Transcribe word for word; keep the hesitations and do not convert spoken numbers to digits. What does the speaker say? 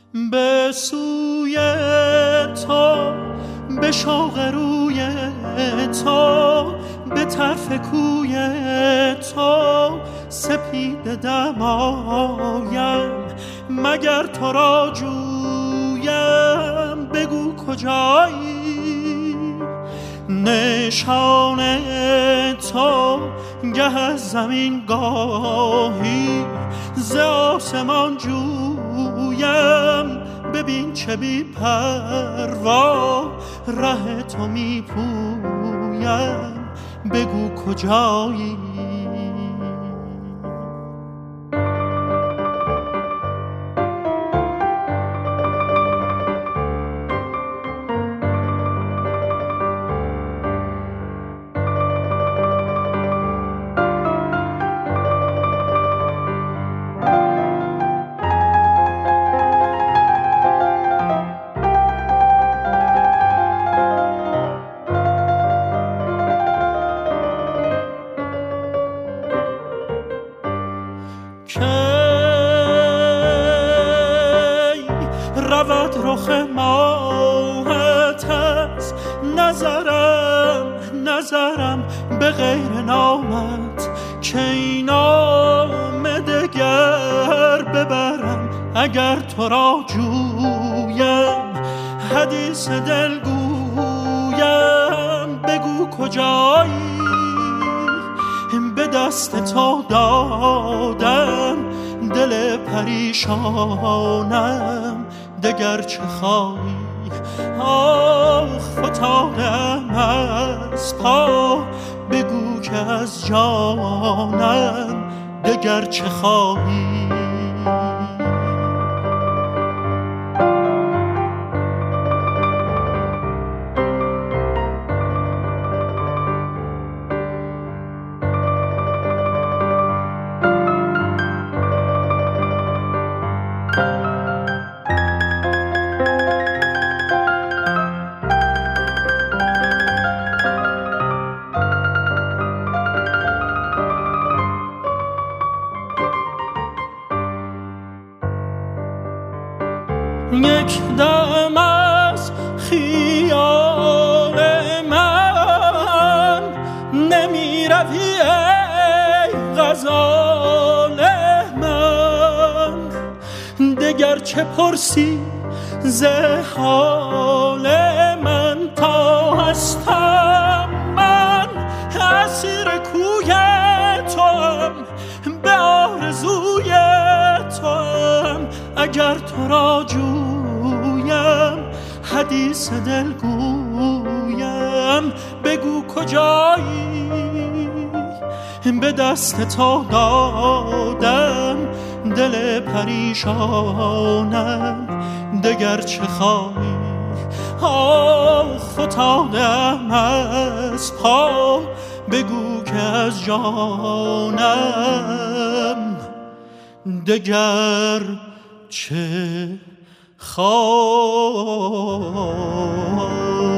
به سوی تو، به شوق روی تو، به طرف کوی تو سپیده دمایم. مگر تو را جویم بگو کجایی؟ نشان تو گه از زمین گاهی ز آسمان جویم. ببین چه بی پروا ره تو می پویم، بگو کجایی؟ رود رخ ماهت از نظرم، نظرم به غیر نامت، که این نام دگر ببرم. اگر تو را جویم حدیث دل گویم، بگو کجایی؟ به دست تو دادم دل پریشانم، دگر چه خواهی؟ آخ فتادم از پا، بگو که از جانم دگر چه خواهی؟ یک دم از خیال من نمی روی ای غزال من، دگر چه پرسی ز حال من؟ تا هستم من اسیر کوی توام، به آرزوی توام. اگر تو را جویم حدیث دل گویم، بگو کجایی؟ به دست تو دادم دل پریشانم، دگر چه خواهی؟ آخ فتادم از پا، بگو که از جانم دگر چه خواهی؟